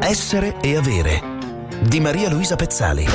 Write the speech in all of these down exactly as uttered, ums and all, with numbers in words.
Essere e avere di Maria Luisa Pezzali.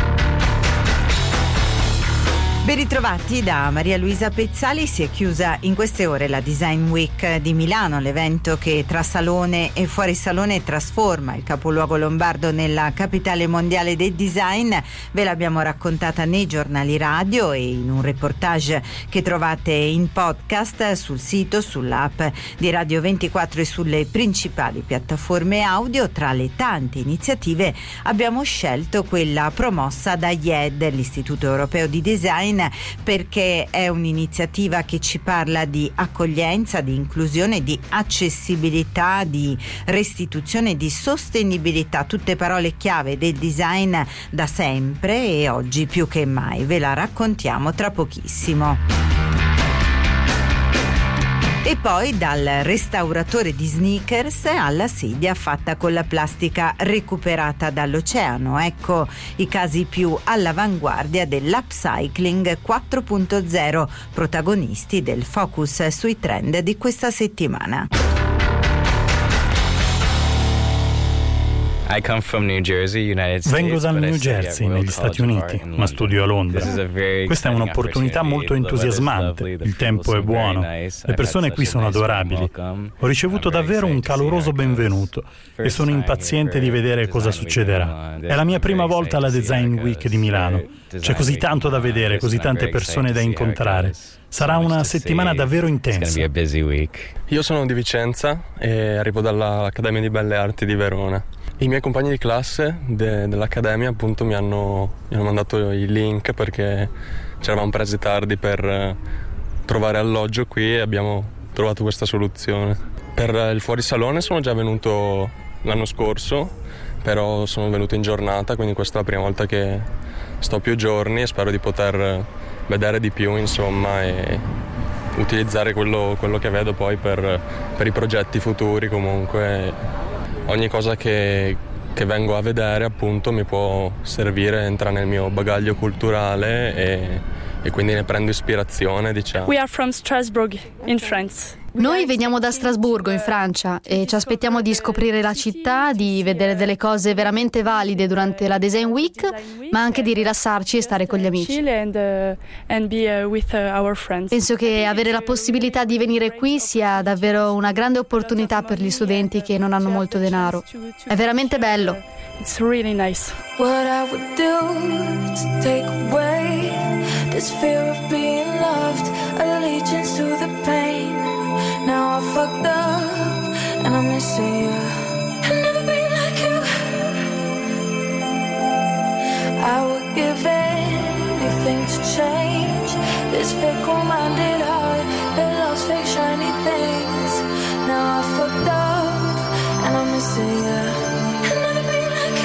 Ben ritrovati da Maria Luisa Pezzali. Si è chiusa in queste ore la Design Week di Milano, l'evento che tra salone e fuori salone trasforma il capoluogo lombardo nella capitale mondiale del design. Ve l'abbiamo raccontata nei giornali radio e in un reportage che trovate in podcast sul sito, sull'app di Radio ventiquattro e sulle principali piattaforme audio. Tra le tante iniziative abbiamo scelto quella promossa da I E D, l'Istituto Europeo di Design, perché è un'iniziativa che ci parla di accoglienza, di inclusione, di accessibilità, di restituzione, di sostenibilità, tutte parole chiave del design da sempre e oggi più che mai. Ve la raccontiamo tra pochissimo. E poi dal restauratore di sneakers alla sedia fatta con la plastica recuperata dall'oceano. Ecco i casi più all'avanguardia dell'upcycling quattro punto zero, protagonisti del focus sui trend di questa settimana. I come from New Jersey, United States, Vengo dal New Jersey, negli Stati Uniti, ma studio a Londra. Questa è un'opportunità molto entusiasmante, il tempo è buono, le persone qui sono adorabili. Ho ricevuto davvero un caloroso benvenuto e sono impaziente di vedere cosa succederà. È la mia prima volta alla Design Week di Milano. C'è così tanto da vedere, così tante persone da incontrare. Sarà una settimana davvero intensa. Io sono di Vicenza e arrivo dall'Accademia di Belle Arti di Verona. I miei compagni di classe de- dell'Accademia appunto mi hanno, mi hanno mandato i link perché ci eravamo presi tardi per eh, trovare alloggio qui e abbiamo trovato questa soluzione. Per eh, il fuorisalone sono già venuto l'anno scorso, però sono venuto in giornata, quindi questa è la prima volta che sto più giorni e spero di poter vedere di più, insomma, e utilizzare quello, quello che vedo poi per, per i progetti futuri. Comunque ogni cosa che, che vengo a vedere appunto mi può servire, entra nel mio bagaglio culturale e, e quindi ne prendo ispirazione, diciamo. We are from Strasbourg in France. Noi veniamo da Strasburgo in Francia e ci aspettiamo di scoprire la città, di vedere delle cose veramente valide durante la Design Week, ma anche di rilassarci e stare con gli amici. Penso che avere la possibilità di venire qui sia davvero una grande opportunità per gli studenti che non hanno molto denaro. È veramente bello. It's really nice. What I would do to take away this fear of being loved, allegiance to the pain. Now I fucked up and I'm missing you. I'll never be like you. I would give anything to change this fickle-minded heart that loves fake shiny things. Now I fucked up and I'm missing you. I'll never be like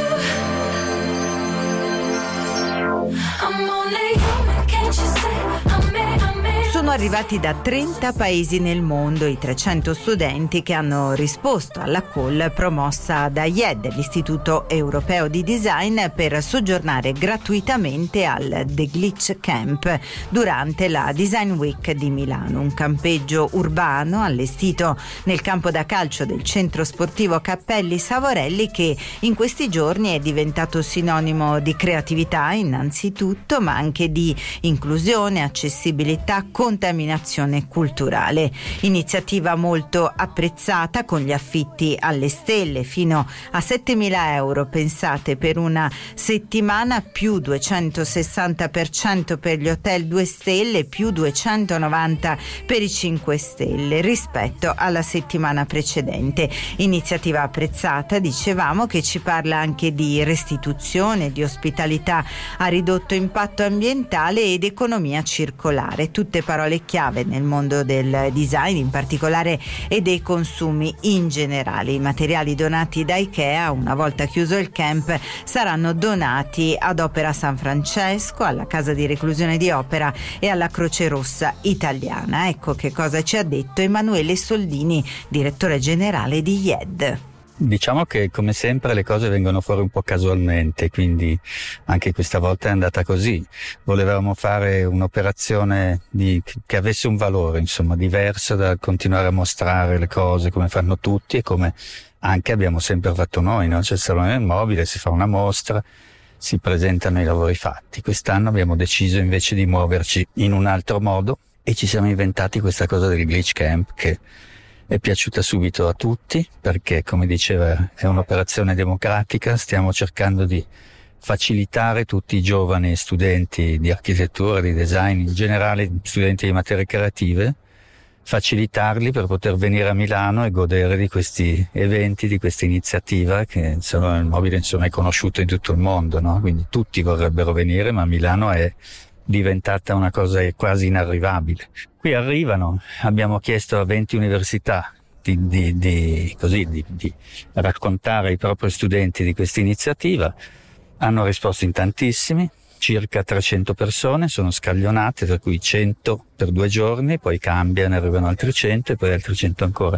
you. I'm only human, can't you see? I'm me, I'm me. Sono arrivati da trenta paesi nel mondo i trecento studenti che hanno risposto alla call promossa da I E D, l'Istituto Europeo di Design, per soggiornare gratuitamente al The Glitch Camp durante la Design Week di Milano, un campeggio urbano allestito nel campo da calcio del centro sportivo Cappelli Savorelli, che in questi giorni è diventato sinonimo di creatività innanzitutto, ma anche di inclusione, accessibilità, contaminazione culturale. Iniziativa molto apprezzata, con gli affitti alle stelle fino a settemila euro, pensate, per una settimana, più duecentosessanta per cento per gli hotel due stelle, più duecentonovanta per i cinque stelle rispetto alla settimana precedente. Iniziativa apprezzata, dicevamo, che ci parla anche di restituzione, di ospitalità a ridotto impatto ambientale ed economia circolare, tutte parole chiave nel mondo del design in particolare e dei consumi in generale. I materiali donati da IKEA, una volta chiuso il camp, saranno donati ad Opera San Francesco, alla casa di reclusione di Opera e alla Croce Rossa italiana. Ecco che cosa ci ha detto Emanuele Soldini, direttore generale di I E D. Diciamo che come sempre le cose vengono fuori un po' casualmente, quindi anche questa volta è andata così. Volevamo fare un'operazione di, che avesse un valore, insomma, diverso da continuare a mostrare le cose come fanno tutti e come anche abbiamo sempre fatto noi, no? C'è il Salone del Mobile, si fa una mostra, si presentano i lavori fatti. Quest'anno abbiamo deciso invece di muoverci in un altro modo e ci siamo inventati questa cosa del Glitch Camp, che è piaciuta subito a tutti perché, come diceva, è un'operazione democratica. Stiamo cercando di facilitare tutti i giovani studenti di architettura, di design, in generale studenti di materie creative, facilitarli per poter venire a Milano e godere di questi eventi, di questa iniziativa che il Salone del Mobile insomma è conosciuto in tutto il mondo, no? Quindi tutti vorrebbero venire, ma Milano è diventata una cosa quasi inarrivabile. Qui arrivano, abbiamo chiesto a venti università di, di, di, così, di, di raccontare ai propri studenti di questa iniziativa, hanno risposto in tantissimi. Circa trecento persone sono scaglionate, per cui cento per due giorni, poi cambia, ne arrivano altri cento e poi altri cento ancora.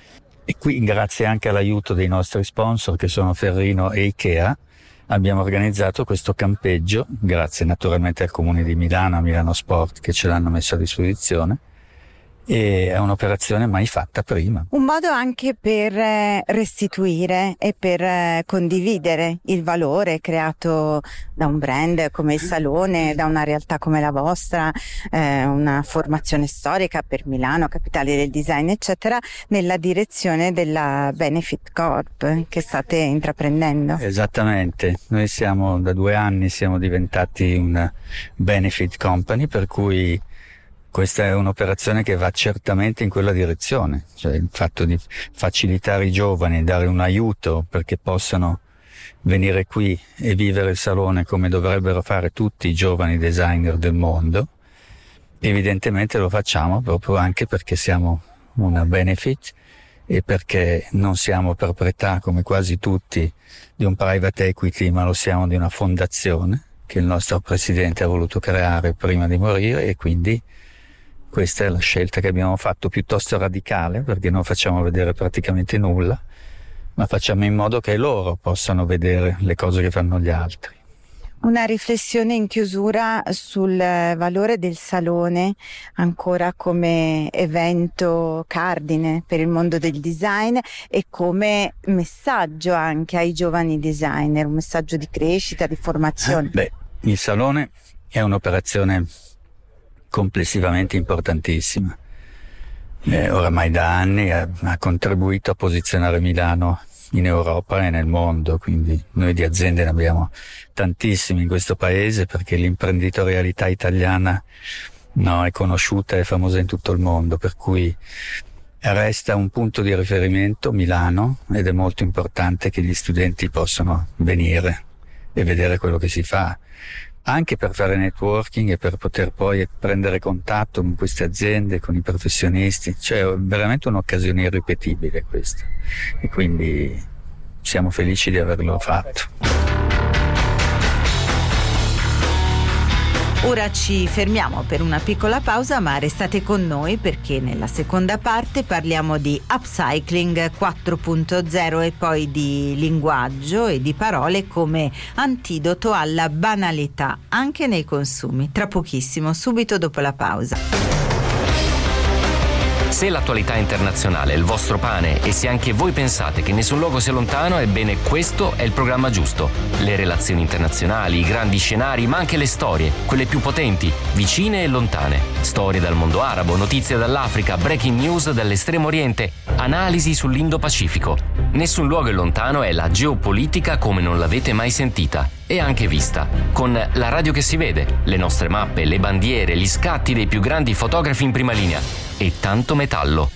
E qui, grazie anche all'aiuto dei nostri sponsor che sono Ferrino e Ikea, abbiamo organizzato questo campeggio, grazie naturalmente al Comune di Milano, a Milano Sport, che ce l'hanno messo a disposizione. E è un'operazione mai fatta prima. Un modo anche per restituire e per condividere il valore creato da un brand come il Salone, da una realtà come la vostra, eh, una formazione storica per Milano, capitale del design, eccetera, nella direzione della Benefit Corp che state intraprendendo. Esattamente, noi siamo da due anni siamo diventati una Benefit Company, per cui questa è un'operazione che va certamente in quella direzione, cioè il fatto di facilitare i giovani, dare un aiuto perché possano venire qui e vivere il salone come dovrebbero fare tutti i giovani designer del mondo. Evidentemente lo facciamo proprio anche perché siamo una benefit e perché non siamo proprietà, come quasi tutti, di un private equity, ma lo siamo di una fondazione che il nostro presidente ha voluto creare prima di morire, e quindi questa è la scelta che abbiamo fatto, piuttosto radicale, perché non facciamo vedere praticamente nulla, ma facciamo in modo che loro possano vedere le cose che fanno gli altri. Una riflessione in chiusura sul valore del Salone ancora come evento cardine per il mondo del design e come messaggio anche ai giovani designer, un messaggio di crescita, di formazione. Eh, beh, il Salone è un'operazione complessivamente importantissima. Eh, oramai da anni ha, ha contribuito a posizionare Milano in Europa e nel mondo, quindi noi di aziende ne abbiamo tantissime in questo paese perché l'imprenditorialità italiana no, è conosciuta e famosa in tutto il mondo, per cui resta un punto di riferimento Milano ed è molto importante che gli studenti possano venire e vedere quello che si fa, anche per fare networking e per poter poi prendere contatto con queste aziende, con i professionisti. Cioè è veramente un'occasione irripetibile questa, e quindi siamo felici di averlo fatto. Ora ci fermiamo per una piccola pausa, ma restate con noi perché nella seconda parte parliamo di upcycling quattro punto zero e poi di linguaggio e di parole come antidoto alla banalità anche nei consumi. Tra pochissimo, subito dopo la pausa. Se l'attualità internazionale è il vostro pane e se anche voi pensate che nessun luogo sia lontano, ebbene questo è il programma giusto. Le relazioni internazionali, i grandi scenari, ma anche le storie, quelle più potenti, vicine e lontane. Storie dal mondo arabo, notizie dall'Africa, breaking news dall'estremo oriente, analisi sull'Indo-Pacifico. Nessun luogo è lontano è la geopolitica come non l'avete mai sentita e anche vista, con la radio che si vede, le nostre mappe, le bandiere, gli scatti dei più grandi fotografi in prima linea e tanto metallo.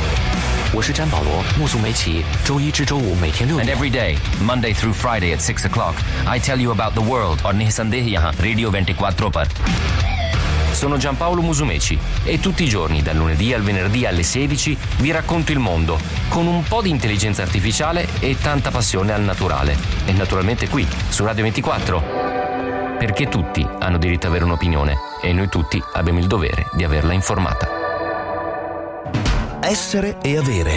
And every day, Monday through Friday at six o'clock, I tell you about the world on Radio ventiquattro per. Sono Giampaolo Musumeci e tutti i giorni, dal lunedì al venerdì alle sedici, vi racconto il mondo con un po' di intelligenza artificiale e tanta passione al naturale. E naturalmente qui, su Radio ventiquattro. Perché tutti hanno diritto ad avere un'opinione e noi tutti abbiamo il dovere di averla informata. Essere e avere.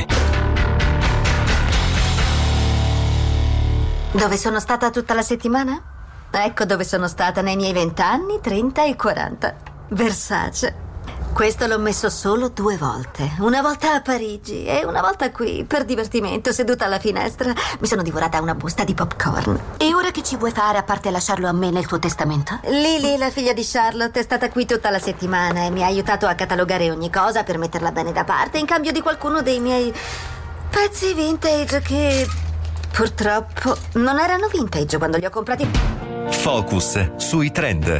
Dove sono stata tutta la settimana? Ecco dove sono stata nei miei vent'anni, trenta e quaranta. Versace. Questo l'ho messo solo due volte. Una volta a Parigi e una volta qui, per divertimento, seduta alla finestra. Mi sono divorata una busta di popcorn. E ora che ci vuoi fare, a parte lasciarlo a me nel tuo testamento? Lily, la figlia di Charlotte, è stata qui tutta la settimana e mi ha aiutato a catalogare ogni cosa per metterla bene da parte in cambio di qualcuno dei miei pezzi vintage che purtroppo non erano vintage quando li ho comprati. Focus sui trend.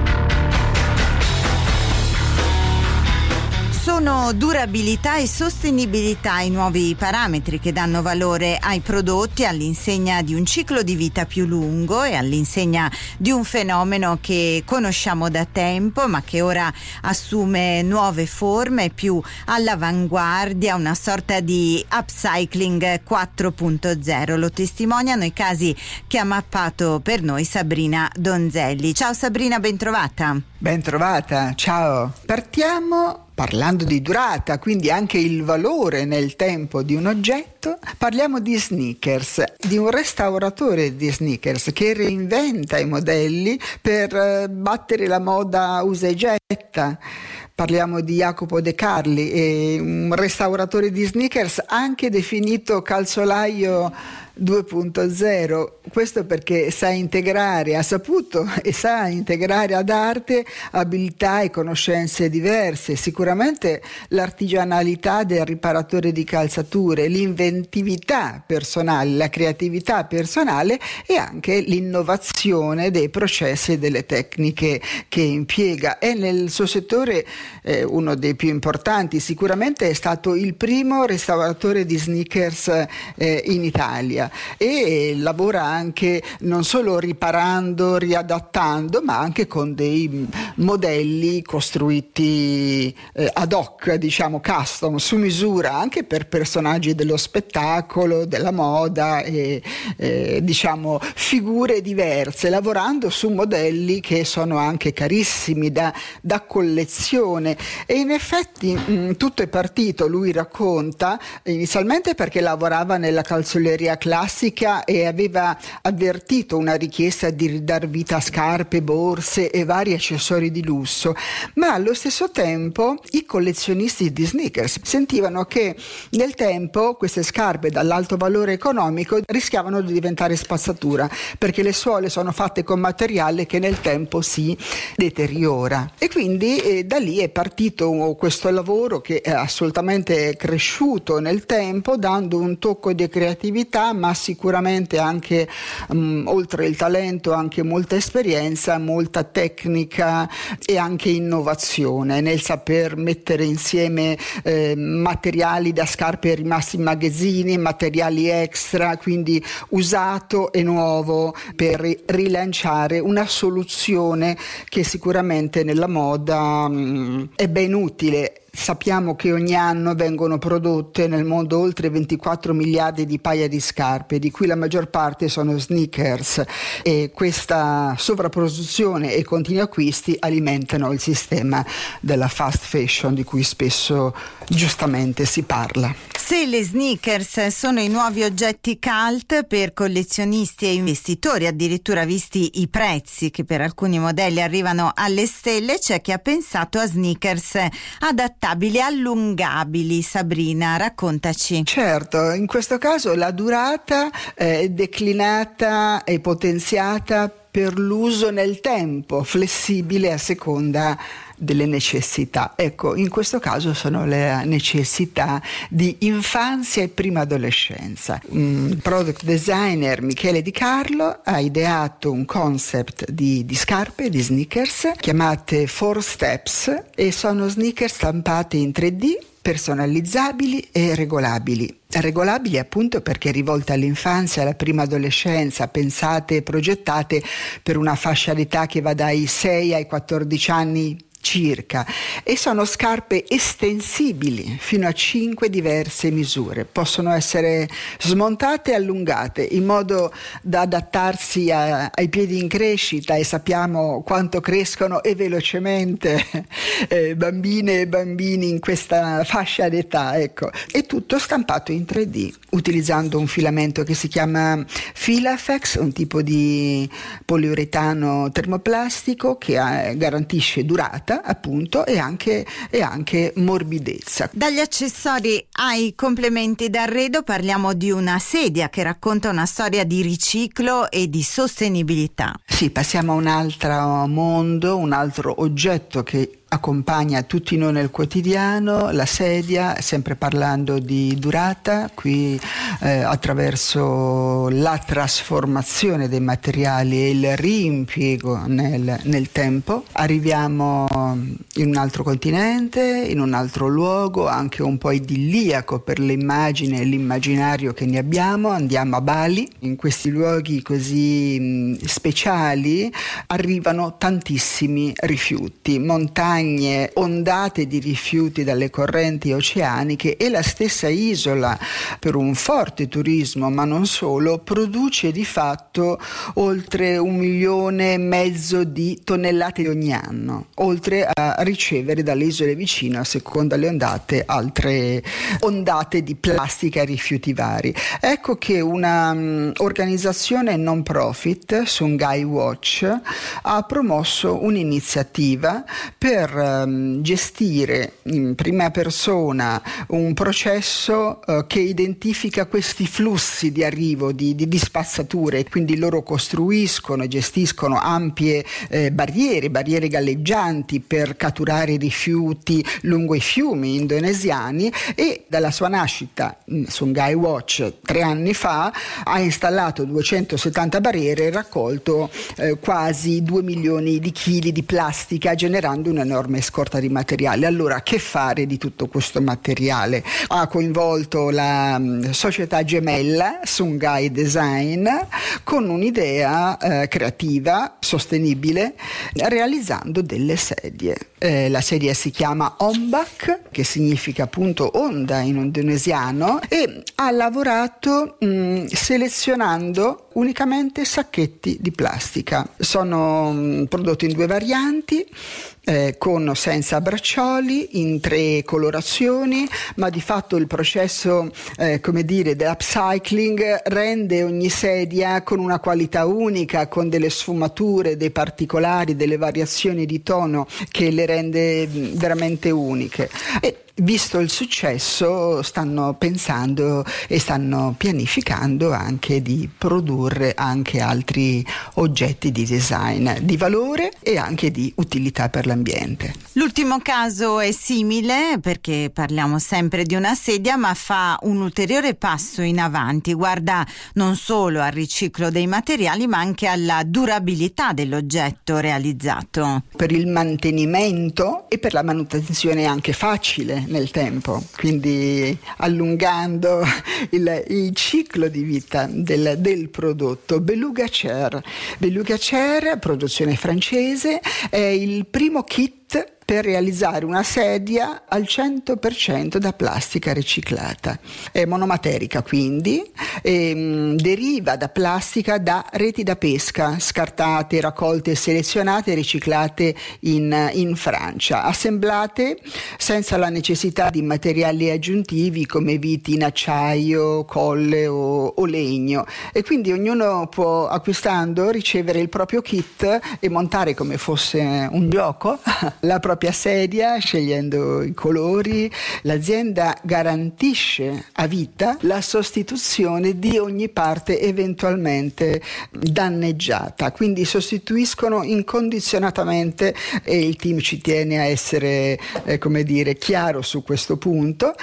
Sono durabilità e sostenibilità i nuovi parametri che danno valore ai prodotti all'insegna di un ciclo di vita più lungo e all'insegna di un fenomeno che conosciamo da tempo ma che ora assume nuove forme più all'avanguardia, una sorta di upcycling quattro punto zero. Lo testimoniano i casi che ha mappato per noi Sabrina Donzelli. Ciao Sabrina, ben trovata. Ben trovata, ciao. Partiamo parlando di durata, quindi anche il valore nel tempo di un oggetto. Parliamo di sneakers, di un restauratore di sneakers che reinventa i modelli per battere la moda usa e getta. Parliamo di Jacopo De Carli, è un restauratore di sneakers anche definito calzolaio due punto zero, questo perché sa integrare, ha saputo e sa integrare ad arte abilità e conoscenze diverse, sicuramente l'artigianalità del riparatore di calzature, l'inventività personale, la creatività personale e anche l'innovazione dei processi e delle tecniche che impiega. E nel suo settore eh, uno dei più importanti, sicuramente è stato il primo restauratore di sneakers eh, in Italia. E lavora anche non solo riparando, riadattando, ma anche con dei modelli costruiti eh, ad hoc, diciamo custom, su misura, anche per personaggi dello spettacolo, della moda e eh, diciamo figure diverse, lavorando su modelli che sono anche carissimi da, da collezione. E in effetti mh, tutto è partito, lui racconta, inizialmente perché lavorava nella calzoleria classica e aveva avvertito una richiesta di ridar vita a scarpe, borse e vari accessori di lusso, ma allo stesso tempo i collezionisti di sneakers sentivano che nel tempo queste scarpe dall'alto valore economico rischiavano di diventare spazzatura, perché le suole sono fatte con materiale che nel tempo si deteriora. E quindi eh, da lì è partito questo lavoro che è assolutamente cresciuto nel tempo, dando un tocco di creatività, ma sicuramente anche um, oltre il talento anche molta esperienza, molta tecnica e anche innovazione nel saper mettere insieme eh, materiali da scarpe rimasti in magazzini, materiali extra, quindi usato e nuovo per rilanciare una soluzione che sicuramente nella moda um, è ben utile. Sappiamo che ogni anno vengono prodotte nel mondo oltre ventiquattro miliardi di paia di scarpe, di cui la maggior parte sono sneakers, e questa sovrapproduzione e continui acquisti alimentano il sistema della fast fashion di cui spesso giustamente si parla. Se le sneakers sono i nuovi oggetti cult per collezionisti e investitori, addirittura visti i prezzi che per alcuni modelli arrivano alle stelle, c'è chi ha pensato a sneakers adattabili, allungabili. Sabrina, raccontaci. Certo, in questo caso la durata è declinata e potenziata per l'uso nel tempo, flessibile a seconda delle necessità. Ecco, in questo caso sono le necessità di infanzia e prima adolescenza. Un product designer, Michele Di Carlo, ha ideato un concept di, di scarpe, di sneakers, chiamate Four Steps, e sono sneakers stampate in tre D, personalizzabili e regolabili. Regolabili appunto perché rivolte all'infanzia, alla prima adolescenza, pensate e progettate per una fascia d'età che va dai sei ai quattordici anni circa, e sono scarpe estensibili fino a cinque diverse misure. Possono essere smontate e allungate in modo da adattarsi a, ai piedi in crescita, e sappiamo quanto crescono e velocemente eh, bambine e bambini in questa fascia d'età. Ecco, è tutto stampato in tre D utilizzando un filamento che si chiama Filafex, un tipo di poliuretano termoplastico che ha, garantisce durata vita appunto e anche, e anche morbidezza. Dagli accessori ai complementi d'arredo parliamo di una sedia che racconta una storia di riciclo e di sostenibilità. Sì, passiamo a un altro mondo, un altro oggetto che accompagna tutti noi nel quotidiano, la sedia, sempre parlando di durata, qui eh, attraverso la trasformazione dei materiali e il riimpiego nel, nel tempo. Arriviamo in un altro continente, in un altro luogo, anche un po' idilliaco per le immagini e l'immaginario che ne abbiamo. Andiamo a Bali, in questi luoghi così mh, speciali arrivano tantissimi rifiuti, montagne, ondate di rifiuti dalle correnti oceaniche, e la stessa isola, per un forte turismo ma non solo, produce di fatto oltre un milione e mezzo di tonnellate ogni anno, oltre a ricevere dalle isole vicine, a seconda le ondate, altre ondate di plastica e rifiuti vari. Ecco che una um, organizzazione non profit, Sungai Watch, ha promosso un'iniziativa per gestire in prima persona un processo uh, che identifica questi flussi di arrivo di, di, di spazzature. Quindi loro costruiscono e gestiscono ampie eh, barriere, barriere galleggianti per catturare i rifiuti lungo i fiumi indonesiani, e dalla sua nascita Sungai Watch tre anni fa ha installato duecentosettanta barriere e raccolto eh, quasi due milioni di chili di plastica, generando un enorme scorta di materiale. Allora, che fare di tutto questo materiale? Ha coinvolto la um, società gemella Sungai Design con un'idea eh, creativa, sostenibile, realizzando delle sedie. Eh, la sedia si chiama Ombak, che significa appunto onda in indonesiano, e ha lavorato mh, selezionando unicamente sacchetti di plastica. Sono mh, prodotti in due varianti, Eh, con o senza braccioli, in tre colorazioni, ma di fatto il processo eh, come dire dell'upcycling rende ogni sedia con una qualità unica, con delle sfumature, dei particolari, delle variazioni di tono che le rende veramente uniche. E visto il successo, stanno pensando e stanno pianificando anche di produrre anche altri oggetti di design di valore e anche di utilità per l'ambiente. L'ultimo caso è simile, perché parliamo sempre di una sedia, ma fa un ulteriore passo in avanti, guarda non solo al riciclo dei materiali ma anche alla durabilità dell'oggetto realizzato. Per il mantenimento e per la manutenzione anche facile nel tempo, quindi allungando il, il ciclo di vita del, del prodotto. Beluga Chair. Beluga Chair, produzione francese, è il primo kit per realizzare una sedia al cento per cento da plastica riciclata. È monomaterica, quindi e, mh, deriva da plastica da reti da pesca scartate, raccolte, selezionate e riciclate in, in Francia, assemblate senza la necessità di materiali aggiuntivi come viti in acciaio, colle o, o legno, e quindi ognuno può, acquistando, ricevere il proprio kit e montare come fosse un gioco la propria sedia, scegliendo i colori. L'azienda garantisce a vita la sostituzione di ogni parte eventualmente danneggiata, quindi sostituiscono incondizionatamente, e il team ci tiene a essere eh, come dire chiaro su questo punto.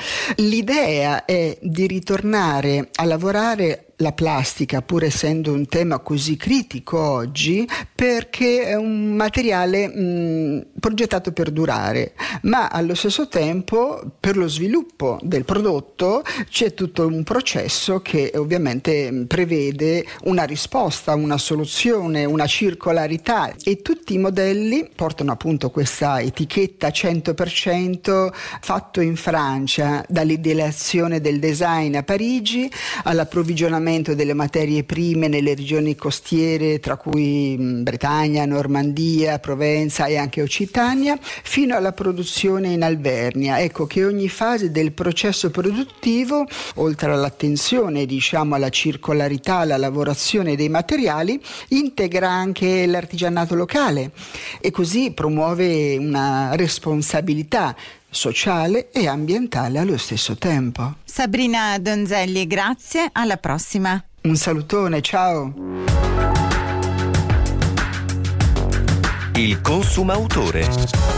L'idea è di ritornare a lavorare la plastica, pur essendo un tema così critico oggi, perché è un materiale mh, progettato per durare, ma allo stesso tempo per lo sviluppo del prodotto c'è tutto un processo che ovviamente prevede una risposta, una soluzione, una circolarità, e tutti i modelli portano appunto questa etichetta cento per cento fatto in Francia, dall'ideazione del design a Parigi all'approvvigionamento l'affidamento delle materie prime nelle regioni costiere, tra cui Bretagna, Normandia, Provenza e anche Occitania, fino alla produzione in Alvernia. Ecco che ogni fase del processo produttivo, oltre all'attenzione diciamo alla circolarità, alla lavorazione dei materiali, integra anche l'artigianato locale e così promuove una responsabilità sociale e ambientale allo stesso tempo. Sabrina Donzelli, grazie, alla prossima. Un salutone, ciao. Il consumautore.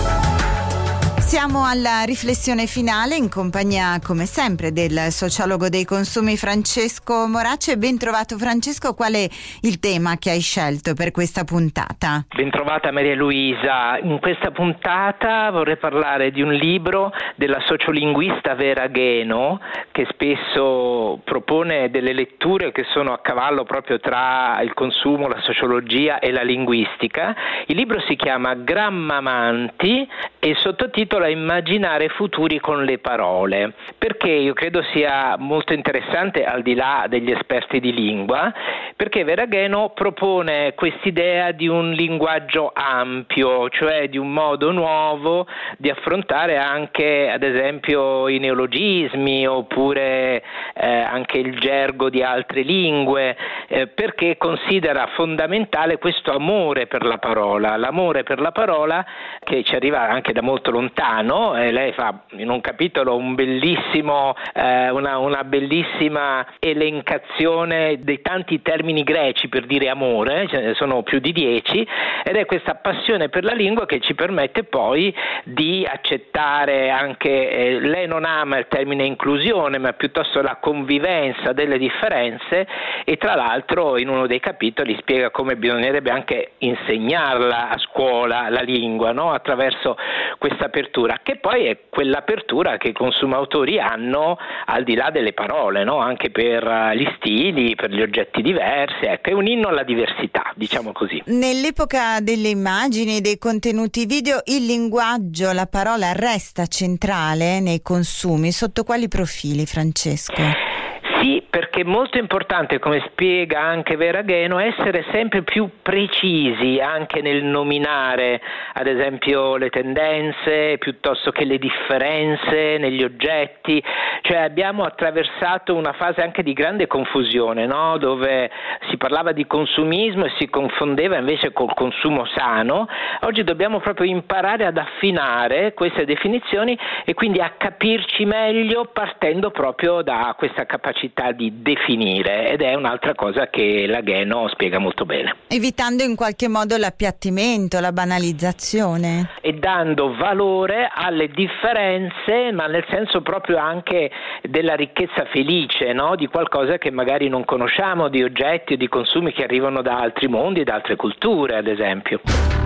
Siamo alla riflessione finale in compagnia, come sempre, del sociologo dei consumi Francesco Moracci. Ben trovato Francesco, qual è il tema che hai scelto per questa puntata? Ben trovata Maria Luisa. In questa puntata vorrei parlare di un libro della sociolinguista Vera Gheno, che spesso propone delle letture che sono a cavallo proprio tra il consumo, la sociologia e la linguistica. Il libro si chiama Grammamanti e il sottotitolo è Immaginare futuri con le parole. Perché io credo sia molto interessante, al di là degli esperti di lingua, perché Vera Gheno propone quest'idea di un linguaggio ampio, cioè di un modo nuovo di affrontare anche, ad esempio, i neologismi oppure eh, anche il gergo di altre lingue, eh, perché considera fondamentale questo amore per la parola, l'amore per la parola che ci arriva anche da molto lontano. E lei fa in un capitolo un bellissimo, eh, una, una bellissima elencazione dei tanti termini greci per dire amore, ce ne sono più di dieci, ed è questa passione per la lingua che ci permette poi di accettare anche, eh, lei non ama il termine inclusione, ma piuttosto la convivenza delle differenze, e tra l'altro in uno dei capitoli spiega come bisognerebbe anche insegnarla a scuola la lingua, no? Attraverso questa apertura, che poi è quell'apertura che i consumautori hanno al di là delle parole, no? Anche per gli stili, per gli oggetti diversi. Ecco, è un inno alla diversità, diciamo così. Nell'epoca delle immagini e dei contenuti video, il linguaggio, la parola resta centrale nei consumi. Sotto quali profili, Francesco? Sì, perché è molto importante, come spiega anche Vera Gheno, essere sempre più precisi anche nel nominare, ad esempio, le tendenze piuttosto che le differenze negli oggetti. Cioè abbiamo attraversato una fase anche di grande confusione, no? Dove si parlava di consumismo e si confondeva invece col consumo sano. Oggi dobbiamo proprio imparare ad affinare queste definizioni e quindi a capirci meglio partendo proprio da questa capacità di definire, ed è un'altra cosa che la Gheno spiega molto bene. Evitando in qualche modo l'appiattimento, la banalizzazione. E dando valore alle differenze, ma nel senso proprio anche della ricchezza felice, no? Di qualcosa che magari non conosciamo, di oggetti o di consumi che arrivano da altri mondi, da altre culture, ad esempio.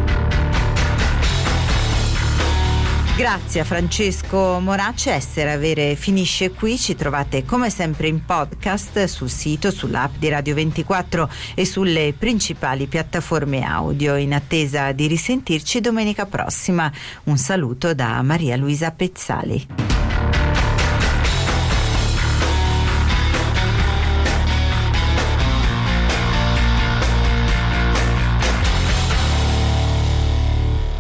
Grazie a Francesco Moracci. Essere Avere finisce qui. Ci trovate come sempre in podcast sul sito, sull'app di Radio ventiquattro e sulle principali piattaforme audio. In attesa di risentirci domenica prossima. Un saluto da Maria Luisa Pezzali.